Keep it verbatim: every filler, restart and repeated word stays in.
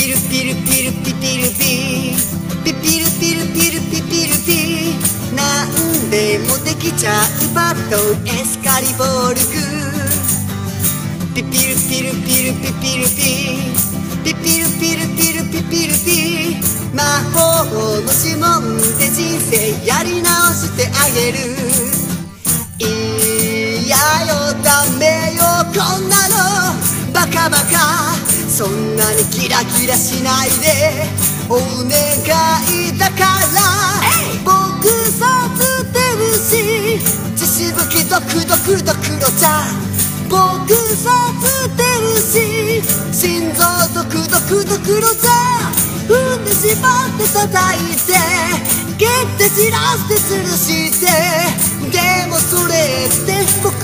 ピルピルピルピピルピピピルピルピルピピルピなんでもできちゃうバットエスカリボルグピピルピルピルピピルピピピルピルピルピピルピ魔法の呪文で人生やり直してあげるいやよダメよこんなのバカバカそんなにキラキラしないでお願いだから僕さつてるし血しぶきドクドクドクロちゃん僕さつてるし心臓ドクドクドクロちゃん踏んでしまって叩いて蹴って散らして吊るしてでもそれって僕